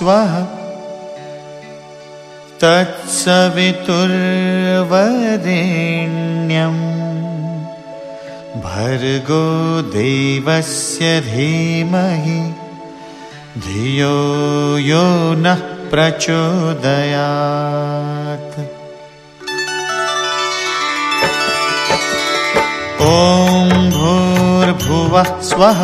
स्वः तत्सवितुर्वरेण्यं भर्गो देवस्य धीमहि धियो यो नः प्रचोदयात्। ॐ भूर्भुवः स्वः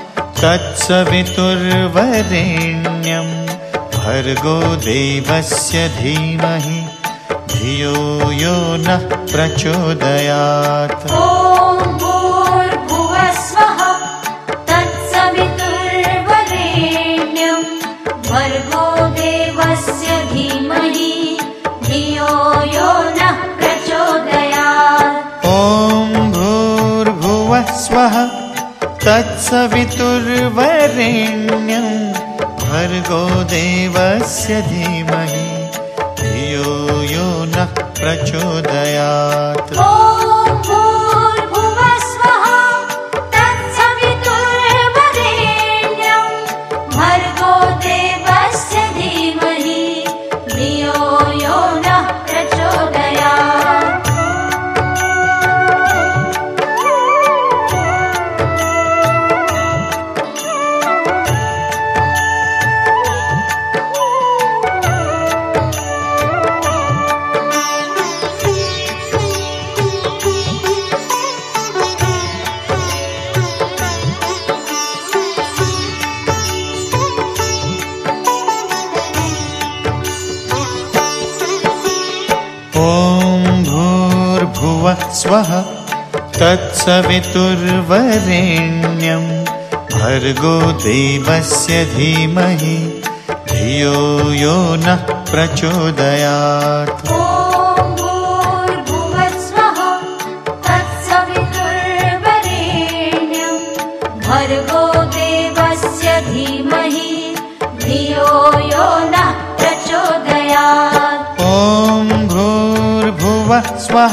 तत्सवितुर्वरेण्यं भर्गो देवस्य धीमहि धियो यो नः प्रचोदयात्। ॐ भूर्भुवः स्वः तत्सवितुर्वरेण्यं भर्गो देवस्य धीमहि धियो यो नः प्रचोदयात्। ॐ भूर्भुवः स्वः तत्सवितुर्वरेण्यं भर्गो देवस्य धीमहि धियो यो नः प्रचोदयात्। ॐ भूर्भुवः स्वः तत्सवितुर्वरेण्यं भर्गो देवस्य धीमहि धियो यो नः प्रचोदयात्। ॐ भूर्भुवः स्वः तत्सवितुर्वरेण्यं भर्गो देवस्य धीमहि धियो यो नः प्रचोदयात्। ॐ भूर्भुवः स्वः तत्सवितुर्वरेण्यं भर्गो देवस्य धीमहि धियो यो नः प्रचोदयात्। ॐ भूर्भुवः स्वः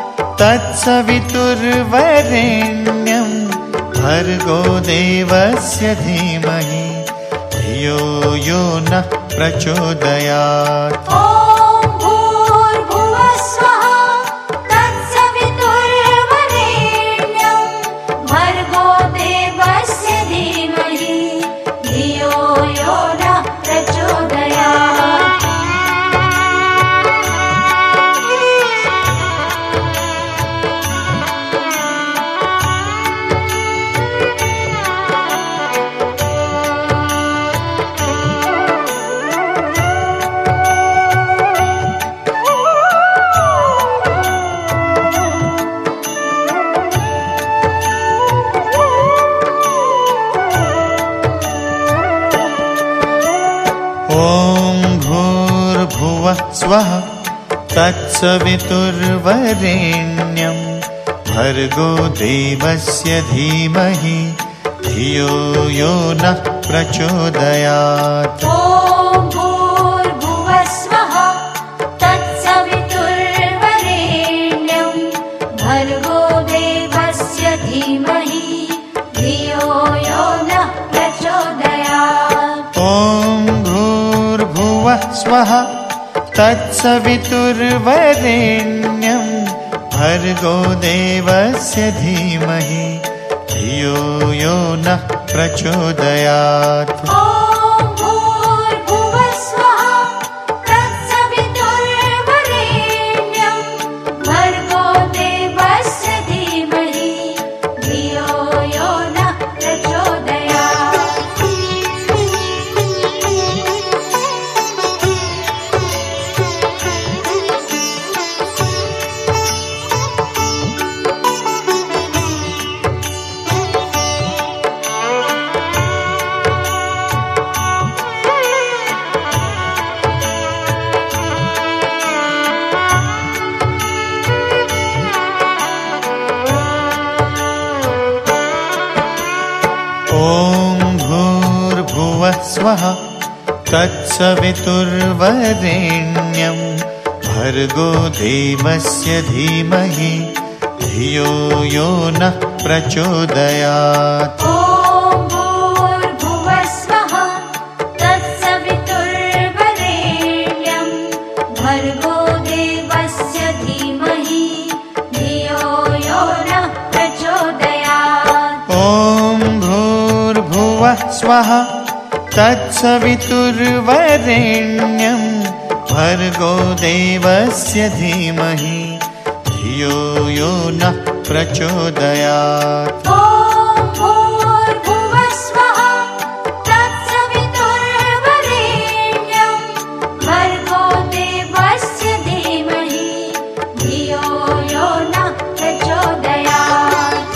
तत्सवितुर्वरेण्यं भर्गो देवस्य धीमहि धियो यो नः प्रचोदयात्। ॐ भूर्भुवः स्वः तत्सवितुर्वरेण्यं भर्गो देवस्य धीमहि धियो यो नः प्रचोदयात्। ॐ भूर्भुवः स्वः तत्सवितुर्वरेण्यं भर्गो देवस्य धीमहि धियो यो नः प्रचोदयात्। ॐ भूर्भुवः स्वः तत्सवितुर्वरेण्यं भर्गो देवस्य धीमहि धियो यो नः प्रचोदयात्। ॐ भूर्भुवः स्वः तत्सवितुर्वरेण्यं भर्गो देवस्य धीमहि धियो यो नः प्रचोदयात्। ॐ भूर्भुवः स्वः तत्सवितुर्वरेण्यं भर्गो देवस्य धीमहि धियो यो नः प्रचोदयात्। ॐ भूर्भुवः स्वः तत्सवितुर्वरेण्यं भर्गो देवस्य धीमहि धियो यो नः प्रचोदयात्। ॐ भूर्भुवः स्वः तत्सवितुर्वरेण्यं भूर्भुवः स्वः तत्सवितुर्वरेण्यं भर्गो देवस्य धीमहि धियो यो नः प्रचोदयात्। ॐ भूर्भुवः स्वः तत्सवितुर्वरेण्यं भर्गो देवस्य धीमहि धियो यो नः प्रचोदयात्।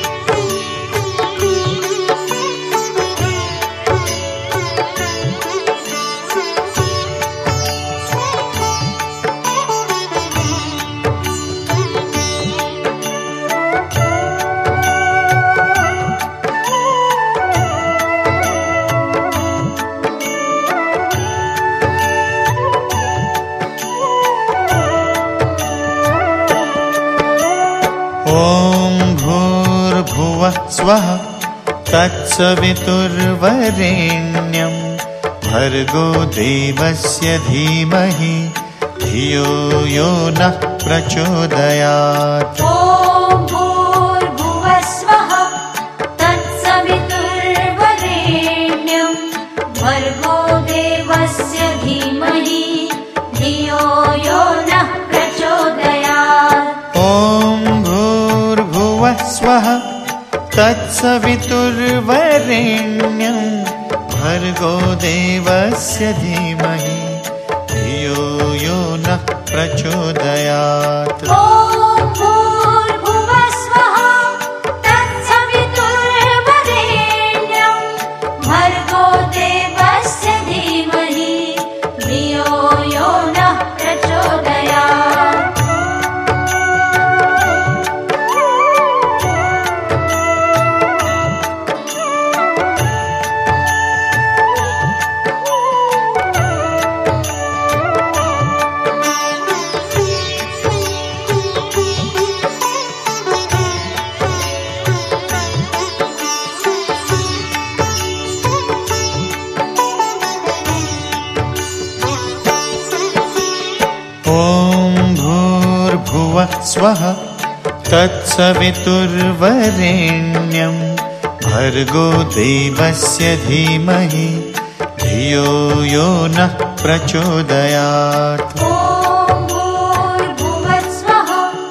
ॐ भूर्भुवः स्वः तत्सवितुर्वरेण्यं भर्गो देवस्य धीमहि धियो यो नः प्रचोदयात्। ॐ भूर्भुवः स्वः तत्सवितुर्वरेण्यं भर्गो देवस्य धीमहि धियो यो नः प्रचोदयात्। ॐ भूर्भुवः स्वः तत्सवितुर्वरेण्यं भर्गो देवस्य धीमहि धियो यो नः प्रचोदयात्। ॐ भूर्भुवः स्वः तत्सवितुर्वरेण्यं भर्गो देवस्य धीमहि धियो यो नः प्रचोदयात्। ॐ भूर्भुवः स्वः तत्सवितुर्वरेण्यं भर्गो देवस्य धीमहि धियो यो नः प्रचोदयात्। ॐ भूर्भुवः स्वः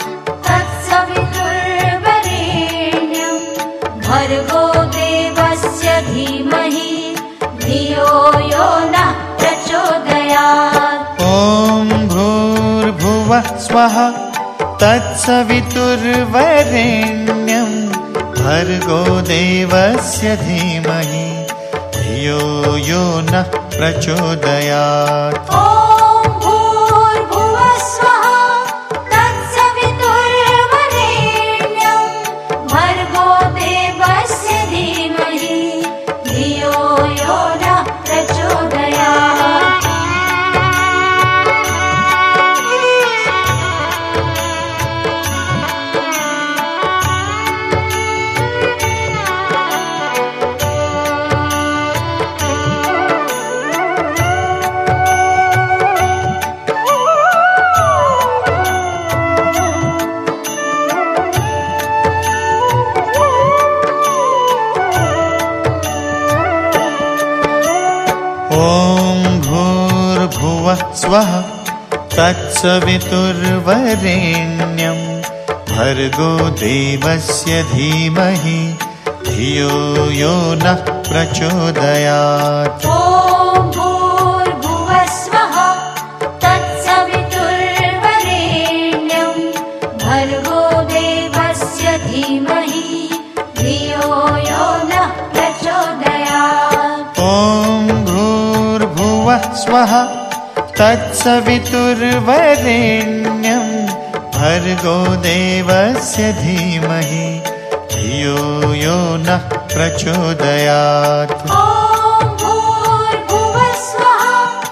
तत्सवितुर्वरेण्यं भर्गो देवस्य धीमहि धियो यो नः प्रचोदयात्। ॐ भूर्भुवः स्वः तत्सवितुर्वरेण्यं भर्गो देवस्य धीमहि धियो यो नः प्रचोदयात्। ॐ भूर्भुवः स्वः तत्सवितुर्वरेण्यं भर्गो देवस्य धीमहि धियो यो नः प्रचोदयात्। ॐ भूर्भुवः स्वः तत्सवितुर्वरेण्यं भर्गो देवस्य धीमहि धियो यो नः प्रचोदयात्। ॐ भूर्भुवः स्वः तत्सवितुर्वरेण्यं भर्गो देवस्य धीमहि धियो यो नः प्रचोदयात्। ॐ भूर्भुवः स्वः तत्सवितुर्वरेण्यं भर्गो देवस्य धीमहि धियो यो नः प्रचोदयात्। ॐ भूर्भुवः स्वः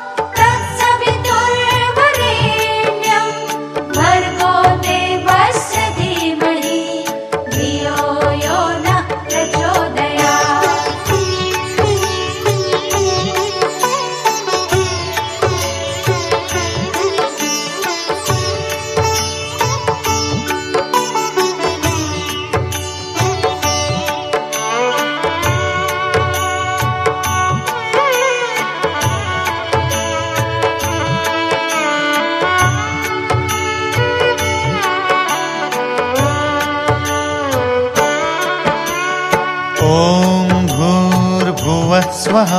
तत्सवितुर्वरेण्यं भर्गो देवस्य धीमहि धियो यो नः प्रचोदयात्। ॐ भूर्भुवस्वः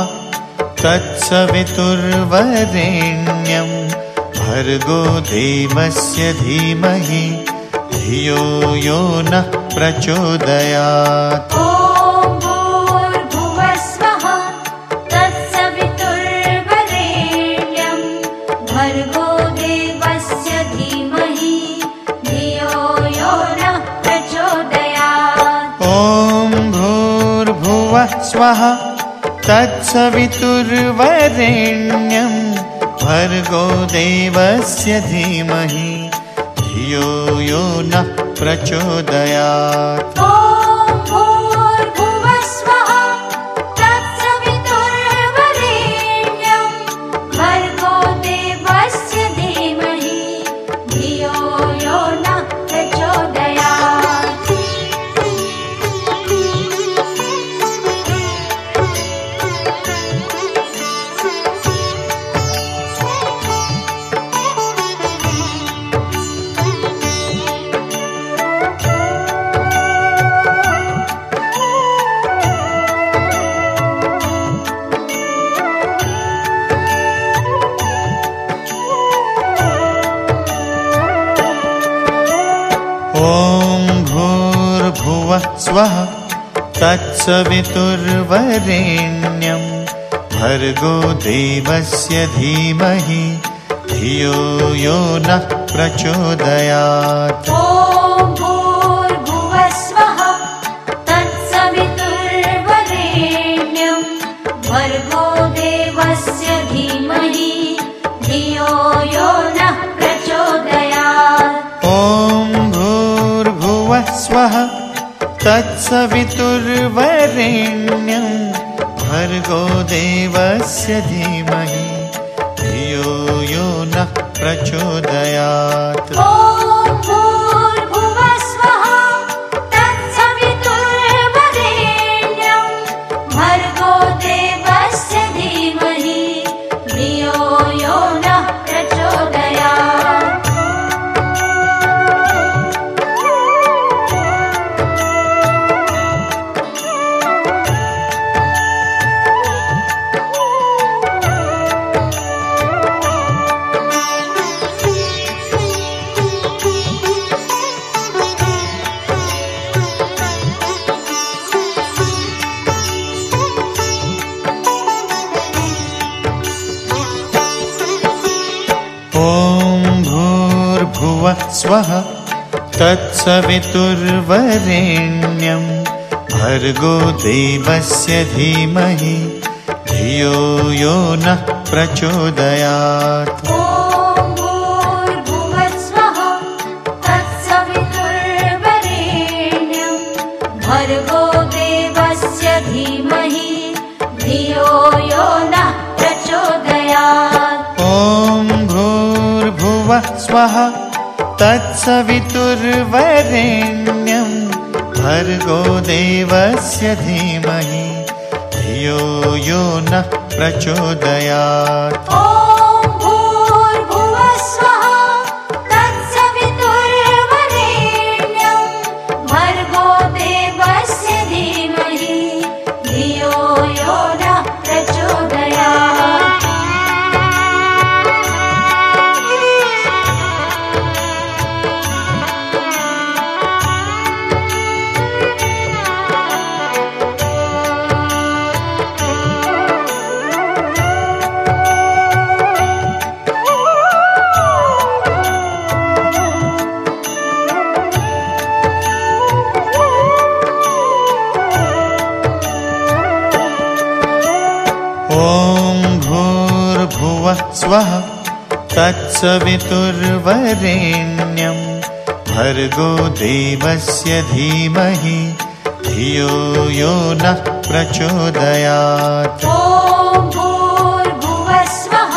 तत्सवितुर्वरेण्यं भर्गो देवस्य धीमहि धियो यो नः प्रचोदयात्। ॐ भूर्भुवस्वः तत्सवितुर्वरेण्यं भर्गो देवस्य धीमहि धियो यो नः प्रचोदयात्। ॐ भूर्भुवः स्वः तत्सवितुर्वरेण्यं भर्गो देवस्य धीमहि धियो यो नः प्रचोदयात्। ॐ भूर्भुवस्वः तत्सवितुर्वरेण्यं भर्गो देवस्य धीमहि धियो यो नः प्रचोदयात्। ॐ भूर्भुवः स्वः तत्सवितुर्वरेण्यं भर्गो देवस्य धीमहि धियो यो नः प्रचोदयात्। ॐ भूर्भुवस्वः तत्सवितुर्वरेण्यं भर्गो देवस्य धीमहि धियो यो नः प्रचोदयात्। ॐ भूर्भुवः स्वः तत्सवितुर्वरेण्यं भर्गो देवस्य धीमहि धियो यो नः प्रचोदयात्। ॐ भूर्भुवस्वः तत्सवितुर्वरेण्यं भर्गो देवस्य धीमहि धियो यो नः प्रचोदयात्। ॐ भूर्भुवः स्वः तत्सवितुर्वरेण्यं भर्गो देवस्य धीमहि धियो यो नः प्रचोदयात्। ॐ भूर्भुवस्वः तत्सवितुर्वरेण्यं भर्गो देवस्य धीमहि धियो यो नः प्रचोदयात्। ॐ भूर्भुवः स्वः तत्सवितुर्वरेण्यं भर्गो देवस्य धीमहि धियो यो नः प्रचोदयात्। ॐ भूर्भुवस्वः तत्सवितुर्वरेण्यं भर्गो देवस्य धीमहि धियो यो नः प्रचोदयात्। ॐ भूर्भुवः स्वः तत्सवितुर्वरेण्यं भर्गो देवस्य धीमहि धियो यो नः प्रचोदयात्। ॐ भूर्भुवस्वः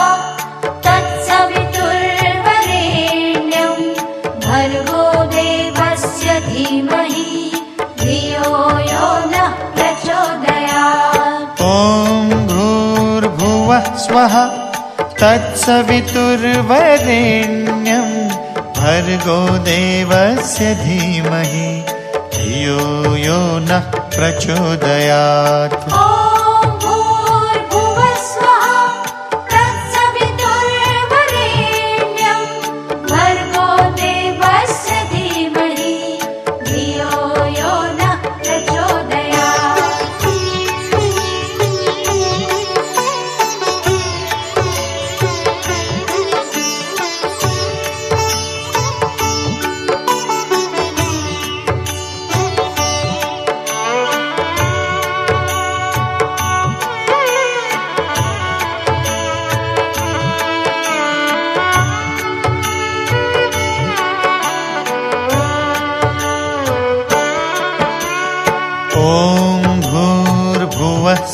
तत्सवितुर्वरेण्यं भर्गो देवस्य धीमहि धियो यो नः प्रचोदयात्। ॐ भूर्भुवः स्वः तत्सवितुर्वरेण्यं भर्गो देवस्य धीमहि धियो यो नः प्रचोदयात्। ॐ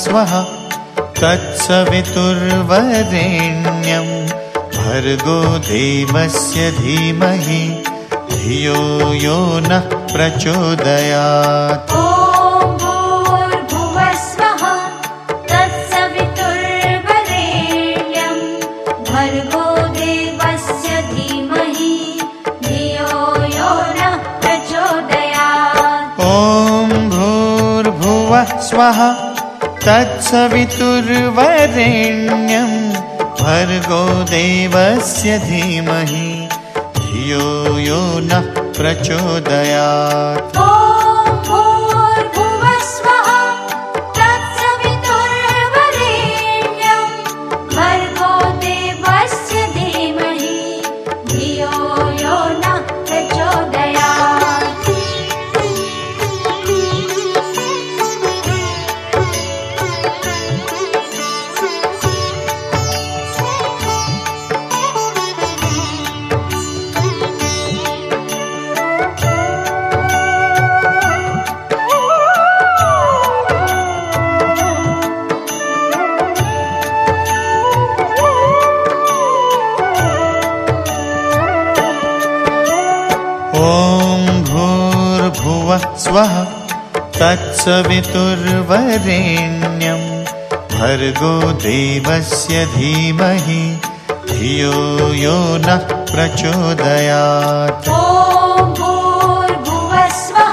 स्वः तत्सवितुर्वरेण्यं भर्गो देवस्य धीमहि धियो यो नः प्रचोदयात्। ॐ भूर्भुवः स्वः तत्सवितुर्वरेण्यं भर्गो देवस्य धीमहि धियो यो नः प्रचोदयात्। ॐ भूर्भुवः स्वः तत्सवितुर्वरेण्यं भर्गो देवस्य धीमहि धियो यो नः प्रचोदयात्। ॐ भूर्भुवः स्वः तत्सवितुर्वरेण्यं भर्गो देवस्य धीमहि धियो यो नः प्रचोदयात्। ॐ भूर्भुवः स्वः तत्सवितुर्वरेण्यं भर्गो देवस्य धीमहि धियो यो नः प्रचोदयात्। ॐ भूर्भुवः स्वः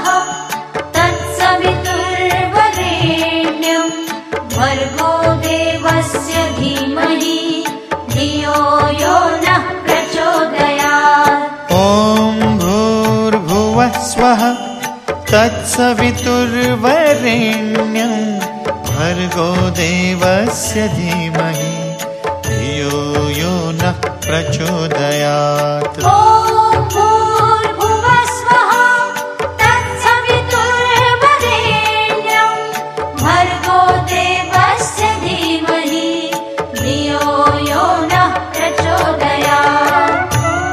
तत्सवितुर्वरेण्यं भर्गो देवस्य धीमहि धियो यो नः प्रचोदयात्। ॐ भूर्भुवः स्वः तत्सवितुर्वरेण्यं भर्गो देवस्य धीमहि धियो यो नः प्रचोदयात्। ॐ भूर्भुवः स्वः तत्सवितुर्वरेण्यं भर्गो देवस्य धीमहि धियो यो नः प्रचोदयात्।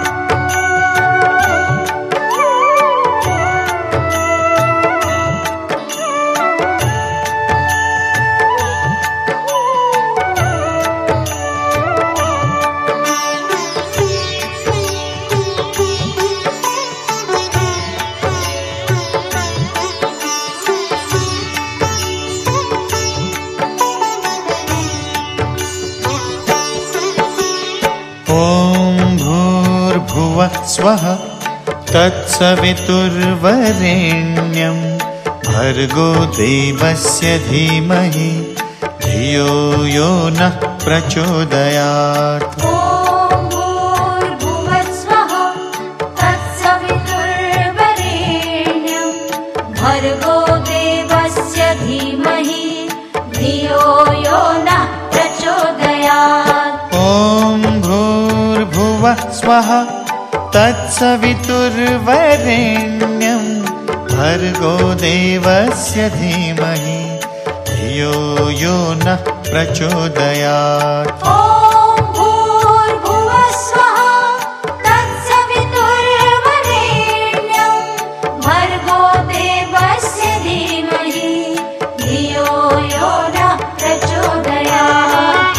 ॐ भूर्भुवः स्वः तत्सवितुर्वरेण्यं भर्गो देवस्य धीमहि धियो यो नः प्रचोदयात्। ॐ भूर्भुवः स्वः तत्सवितुर्वरेण्यं भर्गो देवस्य धीमहि धियो यो नः प्रचोदयात्। ॐ भूर्भुवः स्वः तत्सवितुर्वरेण्यं भर्गो देवस्य धीमहि धियो यो नः प्रचोदयात्। ॐ भूर्भुवः स्वः तत्सवितुर्वरेण्यं भर्गो देवस्य धीमहि धियो यो नः प्रचोदयात्।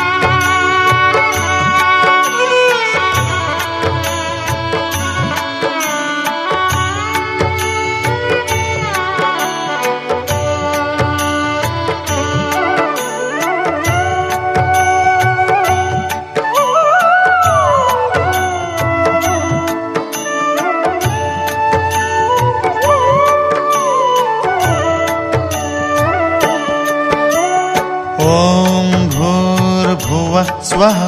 ॐ भूर्भुवः स्वः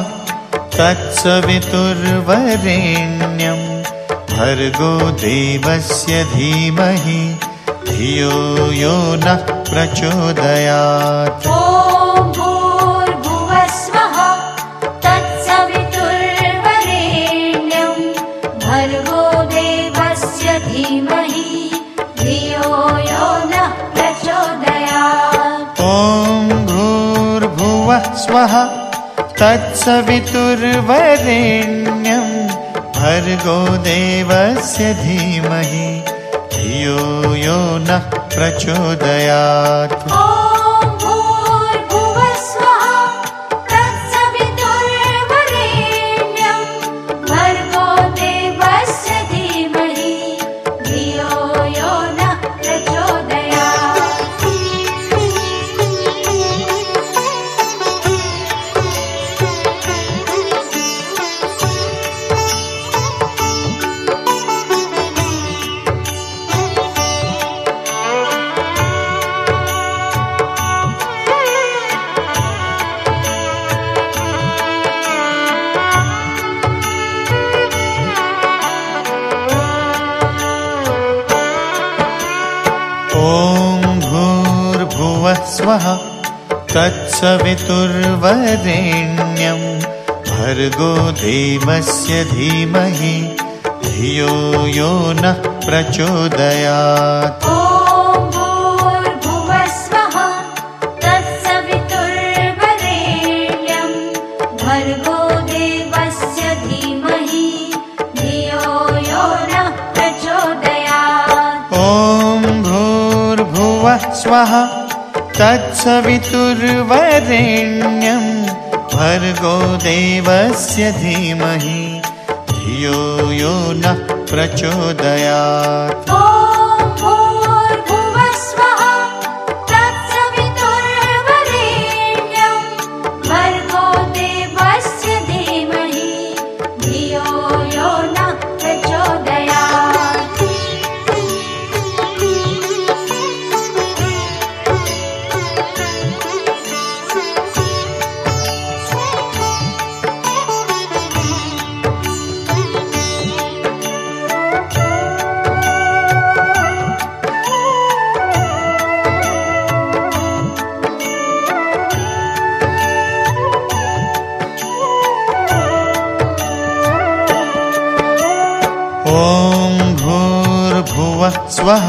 तत्सवितुर्वरेण्यं भर्गो देवस्य धीमहि धियो यो नः प्रचोदयात्। ॐ भूर्भुवः स्वः तत्सवितुर्वरेण्यं भर्गो देवस्य धीमहि धियो यो नः प्रचोदयात्। ॐ भूर्भुवः स्वः तत्सवितुर्वरेण्यं भर्गो देवस्य धीमहि धियो यो नः प्रचोदयात्। ॐ स्वः तत्सवितुर्वरेण्यं भर्गो देवस्य धीमहि धियो यो नः प्रचोदयात्। स्वः तत्सवितुर्वरेण्यं भर्गो देवस्य धीमहि धियो यो नः प्रचोदयात्। स्वः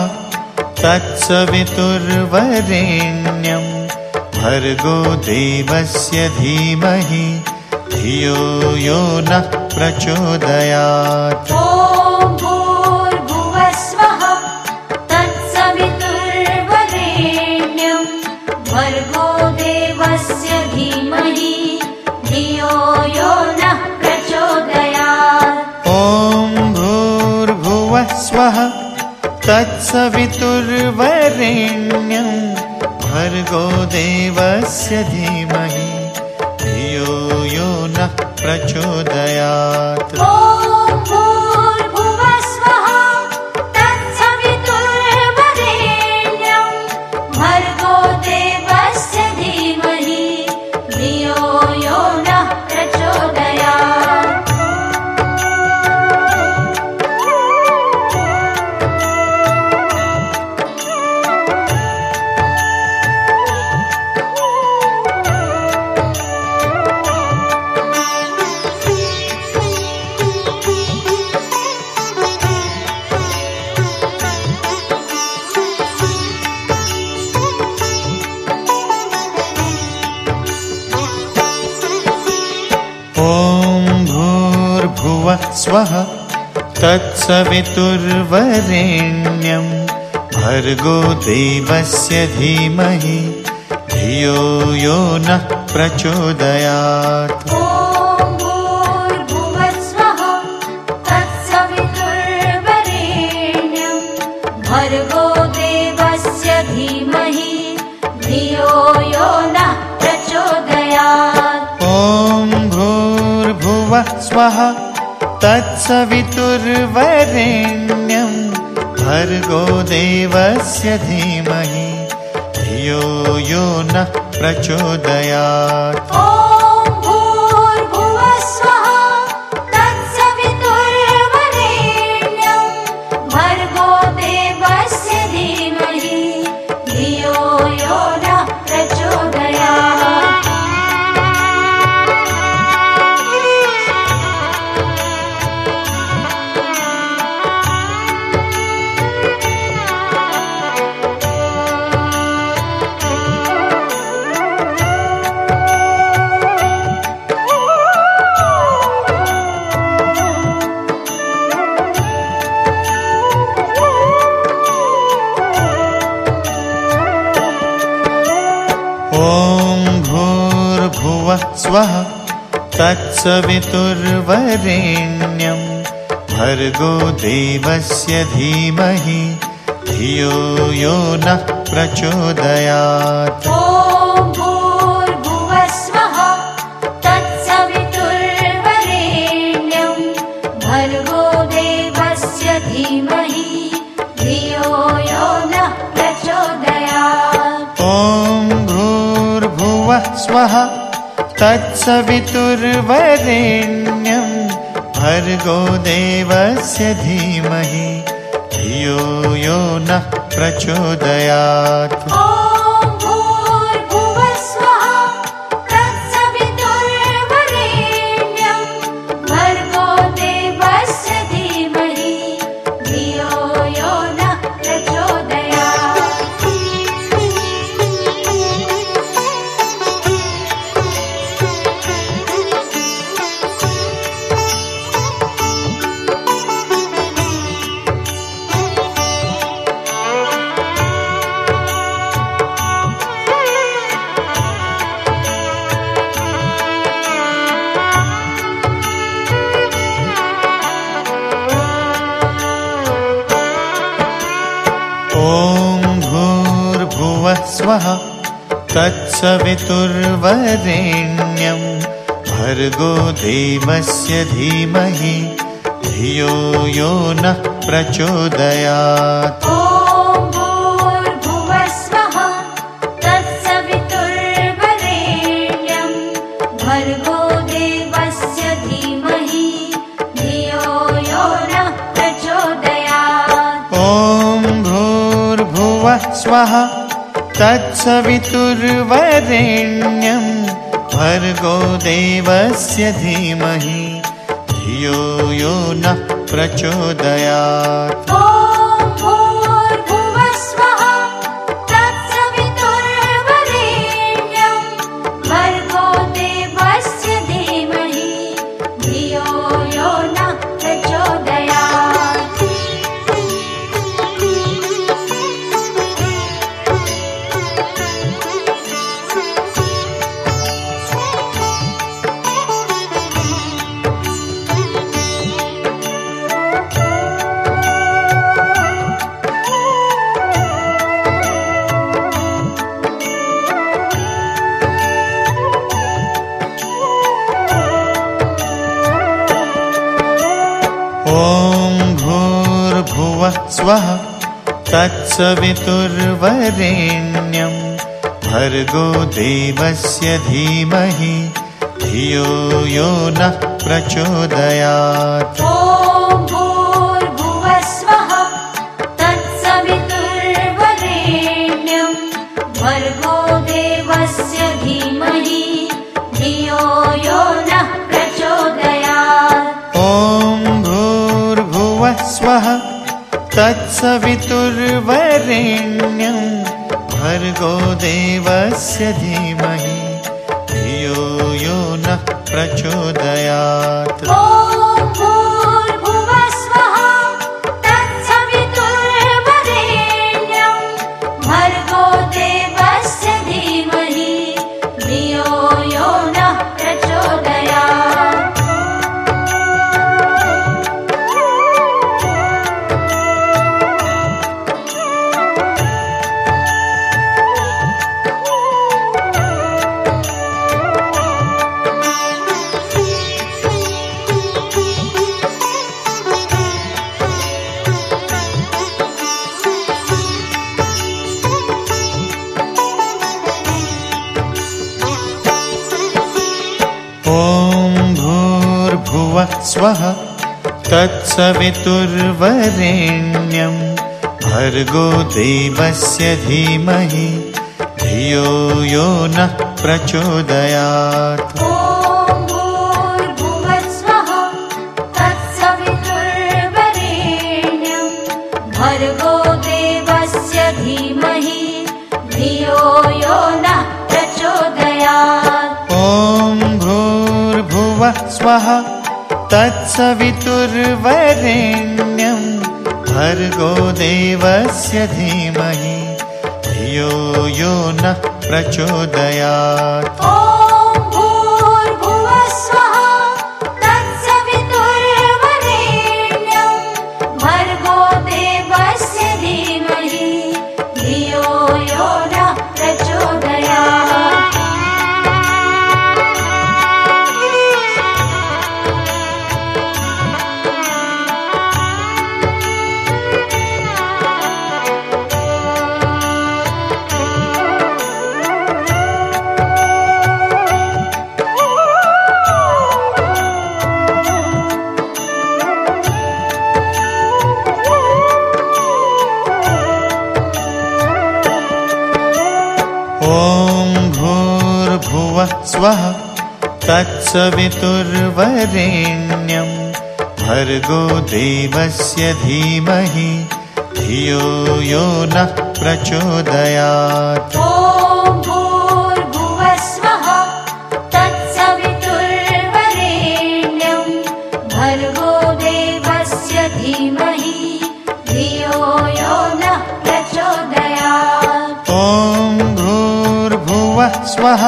तत्सवितुर्वरेण्यं भर्गो देवस्य धीमहि धियो यो नः प्रचोदयात्। भर्गो देवस्य धीमहि धियो यो नः प्रचोदयात्। ॐ भूर्भुवः स्वः तत्सवितुर्वरेण्यं भर्गो देवस्य धीमहि धियो यो नः प्रचोदयात्। स्वः तत्सवितुर्वरेण्यं भर्गो देवस्य धीमहि धियो यो नः प्रचोदयात्। भर्गो देवस्य धीमहि धियो यो नः प्रचोदयात्। ॐ भूर्भुवः स्वः तत्सवितुर्वरेण्यं भर्गो देवस्य धीमहि धियो यो नः प्रचोदयात्। स्वः तत्सवितुर्वरेण्यं भर्गो देवस्य धीमहि धियो यो नः प्रचोदयात्। भर्गो देवस्य धीमहि धियो यो नः प्रचोदयात्। ॐ भूर्भुवः स्वः तत्सवितुर्वरेण्यं भर्गो देवस्य धीमहि धियो यो नः प्रचोदयात्। ॐ भूर्भुवः स्वः तत्सवितुर्वरेण्यं भर्गो देवस्य धीमहि धियो यो नः प्रचोदयात्। ॐ भूर्भुवः स्वः तत्सवितुर्वरेण्यं भर्गो देवस्य धीमहि धियो यो नः प्रचोदयात्। ॐ भूर्भुवः स्वः तत्सवितुर्वरेण्यं भर्गो देवस्य धीमहि धियो यो नः प्रचोदयात्। ॐ भूर्भुवः स्वः तत्सवितुर्वरेण्यं भर्गो देवस्य धीमहि धियो यो नः प्रचोदयात्। ॐ भूर्भुवः स्वः तत्सवितुर्वरेण्यं भर्गो देवस्य धीमहि धियो यो नः प्रचोदयात्। ॐ भूर्भुवः स्वः तत्सवितुर्वरेण्यं भर्गो देवस्य धीमहि धियो यो नः प्रचोदयात्। ॐ भूर्भुवः स्वः तत्सवितुर्वरेण्यं भर्गो देवस्य धीमहि धियो यो नः प्रचोदयात्। ॐ भूर्भुवः स्वः तत्सवितुर्वरेण्यं भर्गो देवस्य धीमहि धियो यो नः प्रचोदयात्। ॐ भूर्भुवः स्वः तत्सवितुर्वरेण्यं भर्गो देवस्य धीमहि धियो यो नः प्रचोदयात्। ॐ भूर्भुवः स्वः तत्सवितुर्वरेण्यं भर्गो देवस्य धीमहि धियो यो नः प्रचोदयात्। ॐ भूर्भुवः स्वः तत्सवितुर्वरेण्यं भर्गो देवस्य धीमहि धियो यो नः प्रचोदयात्। ॐ भूर्भुवः स्वः तत्सवितुर्वरेण्यं भर्गो देवस्य धीमहि धियो यो नः प्रचोदयात्। ॐ भूर्भुवः स्वः तत्सवितुर्वरेण्यं भर्गो देवस्य धीमहि धियो यो नः प्रचोदयात्। ॐ भूर्भुवः स्वः तत्सवितुर्वरेण्यं भर्गो देवस्य धीमहि धियो यो नः प्रचोदयात्। ॐ भूर्भुवः स्वः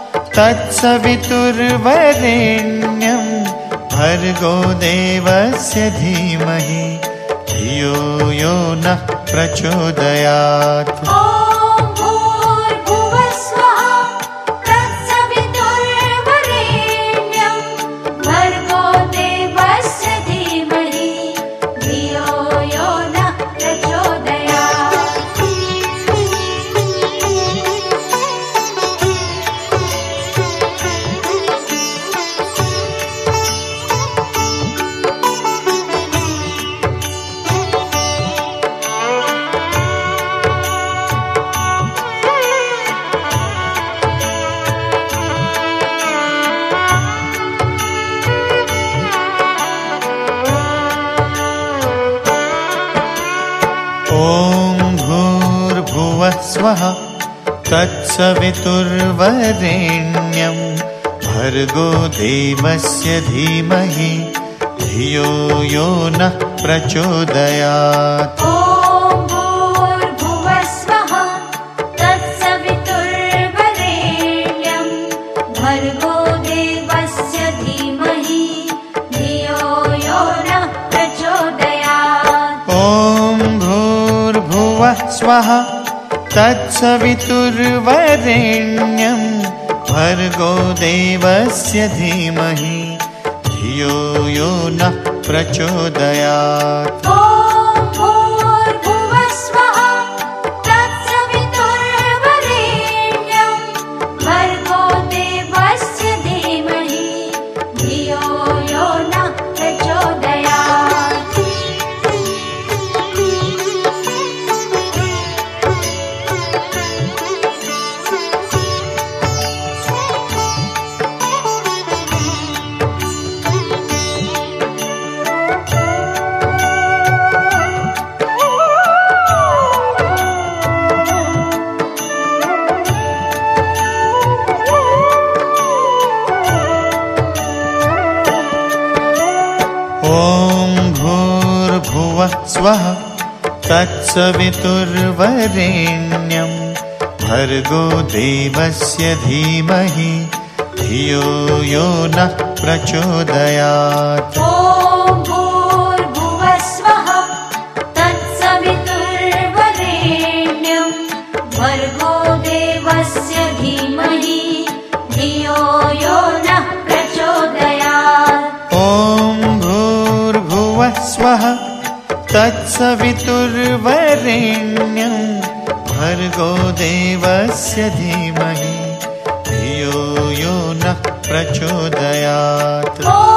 तत्सवितुर्वरेण्यं भर्गो देवस्य धीमहि धियो यो नः प्रचोदयात्। ॐ भूर्भुवः स्वः तत्सवितुर्वरेण्यं भर्गो देवस्य धीमहि धियो यो नः प्रचोदयात्। ॐ भूर्भुवः स्वः तत्सवितुर्वरेण्यं भर्गो देवस्य धीमहि धियो यो नः प्रचोदयात्। ॐ भूर्भुवः स्वः तत्सवितुर्वरेण्यं भर्गो देवस्य धीमहि धियो यो नः प्रचोदयात्। ॐ भूर्भुवः स्वः तत्सवितुर्वरेण्यं भर्गो देवस्य धीमहि धियो यो नः प्रचोदयात्। ॐ भूर्भुवः स्वः तत्सवितुर्वरेण्यं भर्गो देवस्य धीमहि धियो यो नः प्रचोदयात्। ॐ भूर्भुवः स्वः तत्सवितुर्वरेण्यं भर्गो देवस्य धीमहि धियो यो नः प्रचोदयात्। ॐ भूर्भुवः स्वः तत्सवितुर्वरेण्यं भर्गो देवस्य धीमहि धियो यो नः प्रचोदयात्। ॐ भूर्भुवः स्वः तत्सवितुर्वरेण्यं भर्गो देवस्य धीमहि धियो यो नः प्रचोदयात्।